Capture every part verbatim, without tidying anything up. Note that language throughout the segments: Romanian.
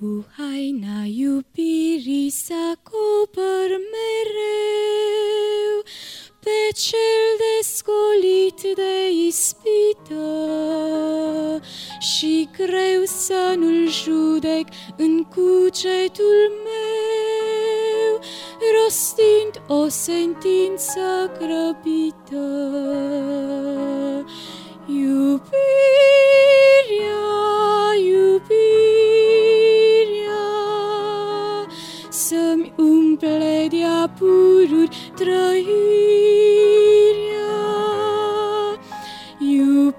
Cu haina iubirii să acopăr mereu pe cel descolit de ispită și greu să nu-l judec în cugetul meu, rostind o sentință grăbită. Iubirea, iubirea, să-mi umple de-a pururi trăirea. Iubirea,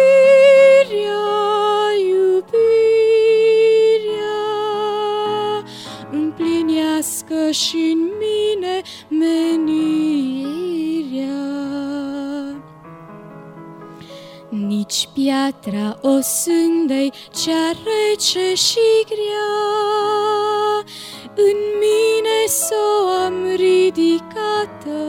iubirea, împlinească și-n mine menirea. Nici piatra o sândei cea rece și grea, în mine s-o am ridicată,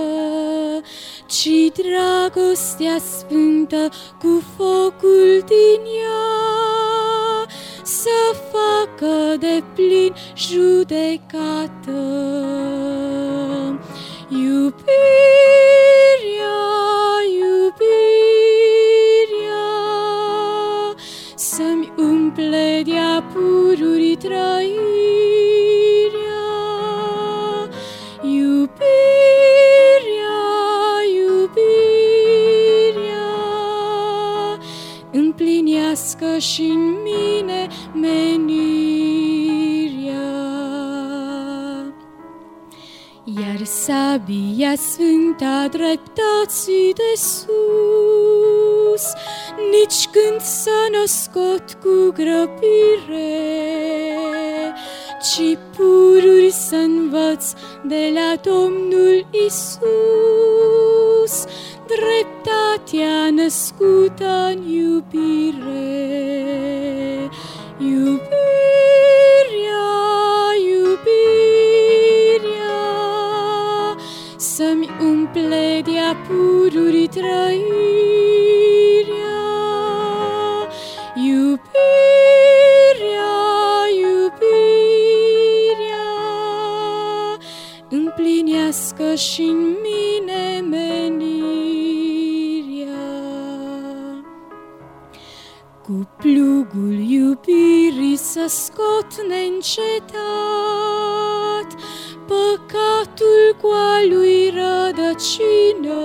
ci dragostea sfântă cu focul din ea să facă de plin judecată. Iubirea, iubirea, să-mi umple de-a pururi trăirea. Iubirea, iubirea, împlinească și-n mine menirea. Iar sabia sfânta dreptății de sus, nici când să n-o scot cu grăbire, ci pururi să învăț de la Domnul Isus, dreptatea născută-n iubire. Iubirea, iubirea, să-mi umple de-a pururi trăirea. Iubirea, iubirea, împlinească și-n mine menirea. Cu plugul iubirii să scot neîncetat păcatul cu-a lui rădăcină,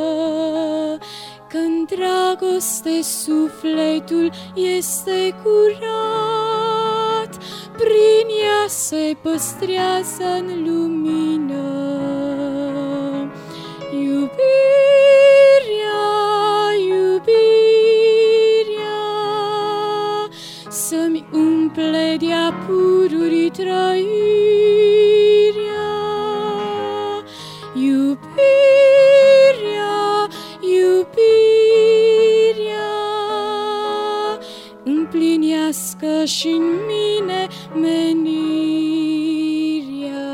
că-n dragoste sufletul este curat, prin ea se păstrează-n lumină. Iubirea, iubirea, să-mi umple de-a pururi trăirea. Iubirea, iubirea, împlinească și-n mine menirea.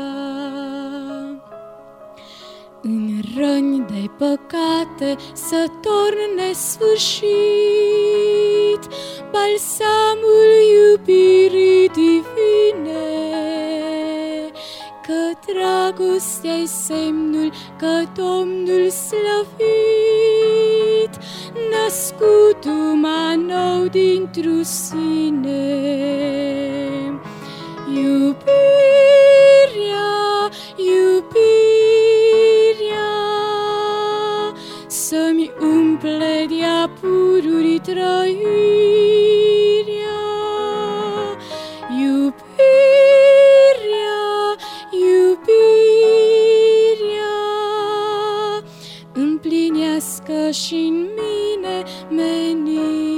În răni de păcate să torn nesfârșit balsamul iubirii divine, că dragostea-i semnul că Domnul slăvit, născut umai nou dintr-o sine. Iubirea, iubirea, să-mi umple de-a pururi trăirea. Iubirea, iubirea, împlinească și-n mine menirea.